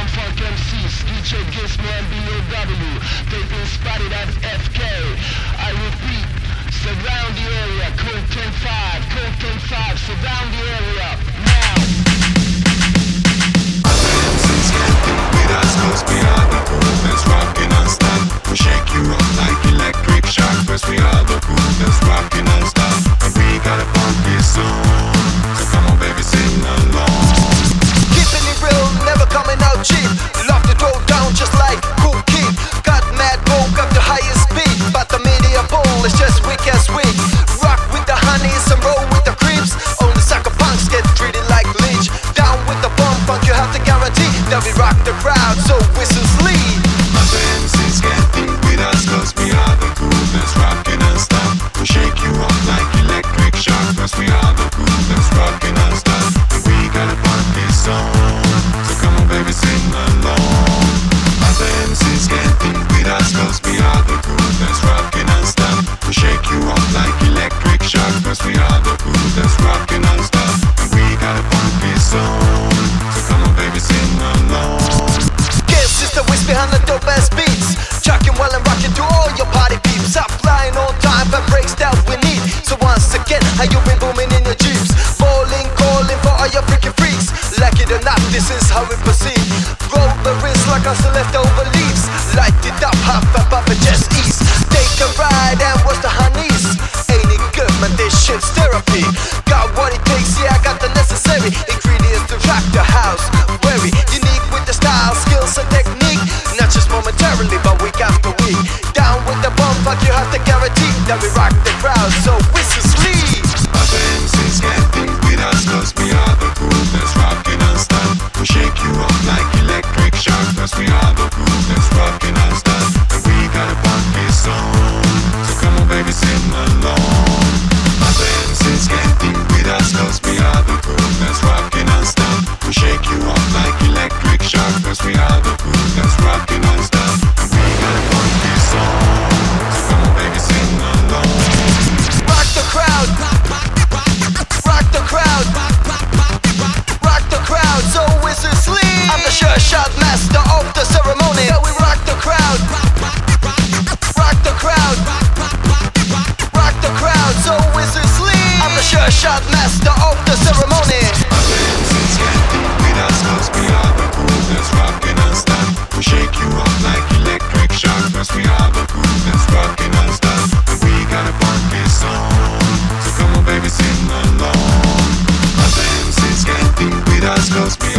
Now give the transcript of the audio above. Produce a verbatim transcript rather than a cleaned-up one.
Funk M Cs, D J Gizmo and B O W. They've been spotted at F K. I repeat, surround the area. Code ten five, code ten five, surround the area. Now. M Cs can't think with us, cause we are the coolest, rockin' non-stop. We shake you up like electric shock, cause we are the coolest, rockin' non-stop. And we got a funky song, so come on baby, sing along. Keeping it real, never coming out cheap. Love to throw down just like Cool Kid. Got mad, woke up the highest speed, but the media pool is just weak as weak. Rock with the honeys and roll with the creeps. Only sucker punks get treated like leech. Down with the bomb funk, you have to guarantee that we rock the crowd, so whistles lead. Other M Cs can't think with us, cause we are the coolest, rockin' non-stop. We shake you up like electric shock, cause we are the coolest, rockin' non-stop. And we got a funky song, so come on baby, sing along. Other M Cs can't think with us, cause we are the coolest, rockin' non-stop. We shake you up like electric shock, cause we are the coolest, rockin' non-stop. And we got a funky song, so come on baby, sing along. Guess it's the whiz behind the dope ass beats. Chucking well and rocking to all your party peeps. Up flying on time and breaks that we need. So once again, how you been booming in your jeeps? Bowling, calling for all your freaking freaks. Like it or not, this is how we proceed. Roll the wrist like us leftover leaves. Light it up, hop and pop and just ease. Take a ride and watch the honeys. Ain't it good, man, this shit's therapy. Got what it takes, yeah, I got the necessary ingredients to rock the house. Very unique with the style, skills and technique. Not just momentarily, but week after week. Down with the bomb fuck, you have to guarantee that we rock the crowd, so whistles lead. Other M Cs can't think with us, cause we are the coolest, rockin' non-stop. We shake you up like electric shock, cause we are the coolest, rockin' non-stop. And we got a funky song, so come on baby, sing along. Other M Cs can't think with us, cause we are the coolest, rockin' non-stop. We shake you up like electric shock, cause we are the coolest, rockin' non-stop. And we got a funky song, so come on baby, sing along. Rock the crowd, rock the crowd, rock the crowd, so whistles lead. I'm the sure shot master of the ceremony. So we rock the crowd, rock the crowd, rock the crowd, so whistles lead. I'm the sure shot master of the ceremony. Other M Cs can't think with us, cause we are the coolest, rockin' non-stop. We shake you up like electric shock, cause we are the coolest, rockin' non-stop. And we got a funky song, so come on baby, sing along. Other M Cs can't think with us, cause we